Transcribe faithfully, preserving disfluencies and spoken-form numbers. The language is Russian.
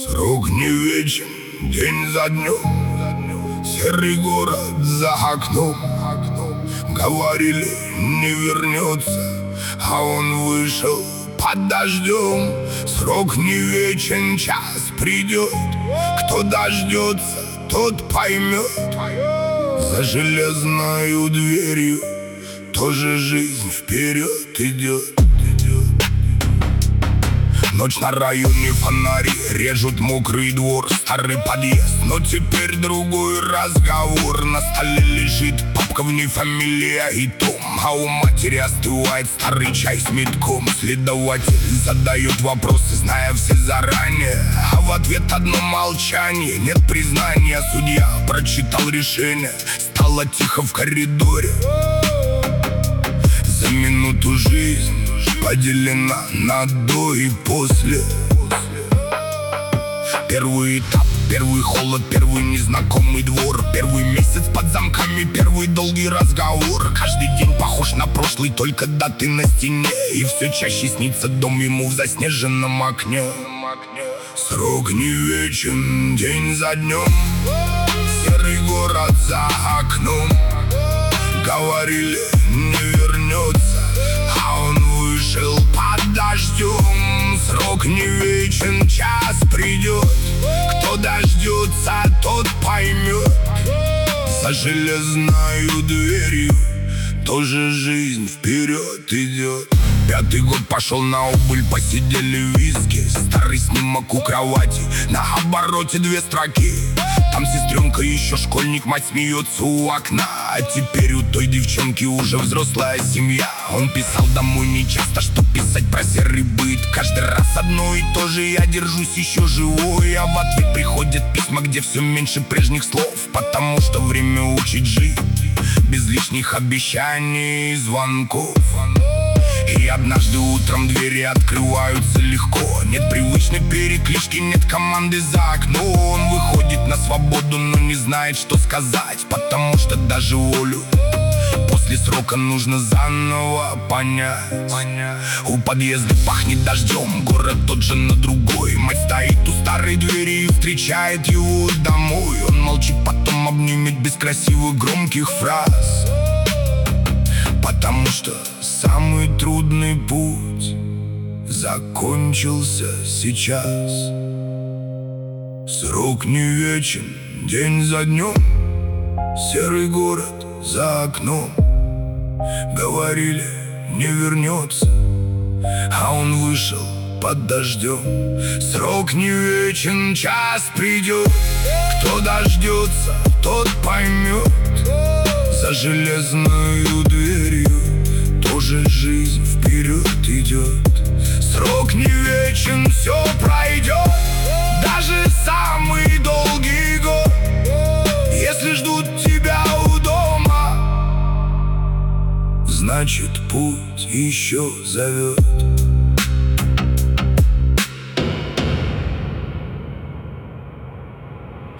Срок не вечен, день за днем, серый город за окном. Говорили, не вернется, а он вышел под дождем. Срок не вечен, час придет, кто дождется, тот поймет. За железною дверью тоже жизнь вперед идет. Ночь на районе, фонари режут мокрый двор, старый подъезд, но теперь другой разговор. На столе лежит папка, в ней фамилия и том, а у матери остывает старый чай с метком. Следователь задает вопросы, зная все заранее, а в ответ одно молчание, нет признания. Судья прочитал решение, стало тихо в коридоре. За минуту жизнь поделена на до и после. Первый этап, первый холод, первый незнакомый двор, первый месяц под замками, первый долгий разговор. Каждый день похож на прошлый, только даты на стене, и все чаще снится дом ему в заснеженном окне. Срок не вечен, день за днем, серый город за окном. Говорили, не вернется, а он вышел под дождем. Срок не вечен, час придет, кто дождется, тот поймет. За железною дверью тоже жизнь вперед идет. Пятый год пошел на убыль, посидели виски, старый снимок у кровати, на обороте две строки. Там сестренка еще школьник, мать смеется у окна, а теперь у той девчонки уже взрослая семья. Он писал домой нечасто, что писать про серый быт. Каждый раз одно и то же, я держусь еще живой, а в ответ приходят письма, где все меньше прежних слов. Потому что время учит жить без лишних обещаний и звонков. И однажды утром двери открываются легко. Нет привычной переклички, нет команды за окно. Он выходит на свободу, но не знает, что сказать, потому что даже волю после срока нужно заново понять. У подъезда пахнет дождем, город тот же, но другой. Мать стоит у старой двери и встречает его домой. Он молчит, потом обнимет без красивых громких фраз, потому что самый трудный путь закончился сейчас. Срок не вечен, день за днем, серый город за окном. Говорили, не вернется, а он вышел под дождем. Срок не вечен, час придет, кто дождется, тот поймет. За железною дверью тоже жизнь вперед идет. Срок не вечен, все пройдет, даже самый долгий год. Если ждут тебя у дома, значит путь еще зовет.